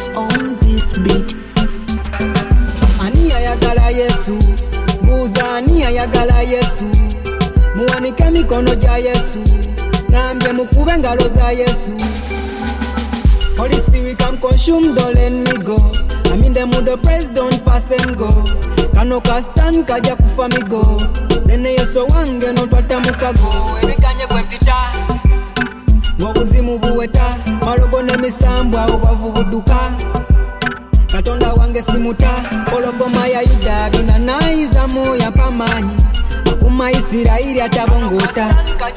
Records on this beat. Ani ayagala Yesu, buuza ani ayagala Yesu, muwanike mikono gya Yesu, ngambye mukube engalo za Yesu. Holy Spirit come consume, don't let me go. I'm in the mood of praise, don't pass and go. Kano kastan kaja kufa migo, zene Yesu wange notwata mukago. Ebikanye kwempita ngobuzimu buweta, malogo n'emisambwa obavu budduka. Katonda wange simuta, pologoma ya Yuda byonna nayizamu yampamanyi, akuma Isirayiri atabongota.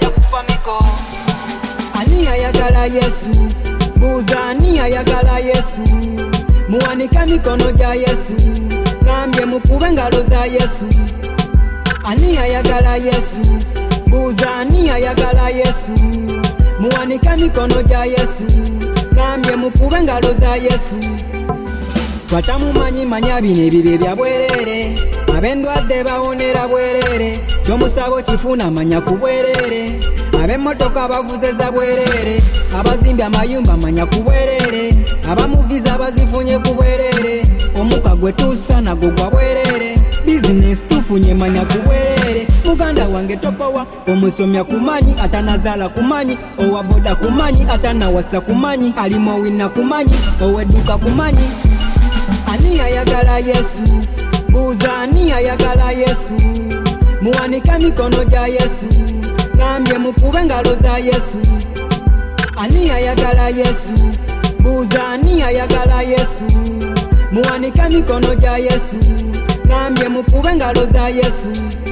Ani ayagala Yesu, buuza ani ayagala Yesu, muwanike mikono gya Yesu, ngambye mukube engalo za Yesu. Ani ayagala Yesu, buuza ani ayagala Yesu, muwanike mikono gya Yesu, ngambye mukube engalo za Yesu. Twatamumanyi manya bino ebibe bya bwerere, ab'endwadde bawonera bwerere, ky'omusabo kifuna manya ku bwerere, ab'emmotoka bavuzeza bwerere, abazimbye amayumba manya ku bwerere, abamuviza bazifunye ku bwerere, omuka gwe tuusa nagwo gwa bwerere, bizinesi tufunye manya ku bwerere. Muganda wange topowa, omusomya kumanyi atanazaala kumanyi, owa boda kumanyi atanawasa kumanyi, alimowina kumanyi, owedduka kumanyi. Ani ayagala Yesu, buuza ani ayagala Yesu, muwanike mikono gya Yesu, ngambye mukube engalo za Yesu. Ani ayagala Yesu, buuza ani ayagala Yesu, muwanike mikono gya Yesu, ngambye mukube engalo za Yesu.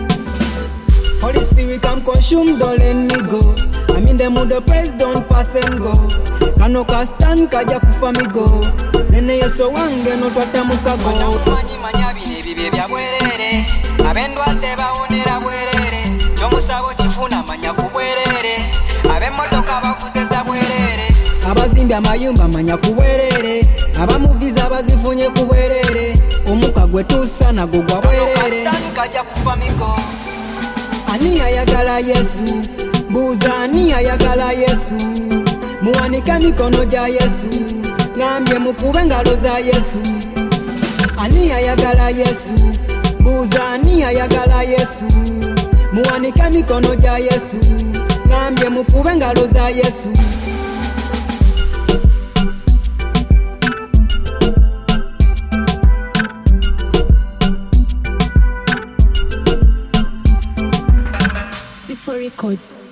Holy Spirit come consume, don't let me go. I'm in the mood of praise, don't pass and go. Kano kastan kaja kufa migo, zene Yesu wange notwata mukago. Watamumanyi manya bino ebibe bya bwerere, ab'endwadde bawonera bwerere, ky'omusabo kifuna manya ku bwerere, ab'emmotoka bavuzeza bwerere, abazimbye amayumba manya ku bwerere, abamuviza bazifunye ku bwerere, omuka gwe tuusa nagwo gwa bwerere. Kaja kufa migo. Ani ayagala Yesu, buuza ani ayagala Yesu, muwanike mikono gya Yesu, ngambye mukube engalo za Yesu. Ani ayagala Yesu, buuza ani ayagala Yesu, muwanike mikono gya Yesu, ngambye mukube engalo za Yesu. C4 Records.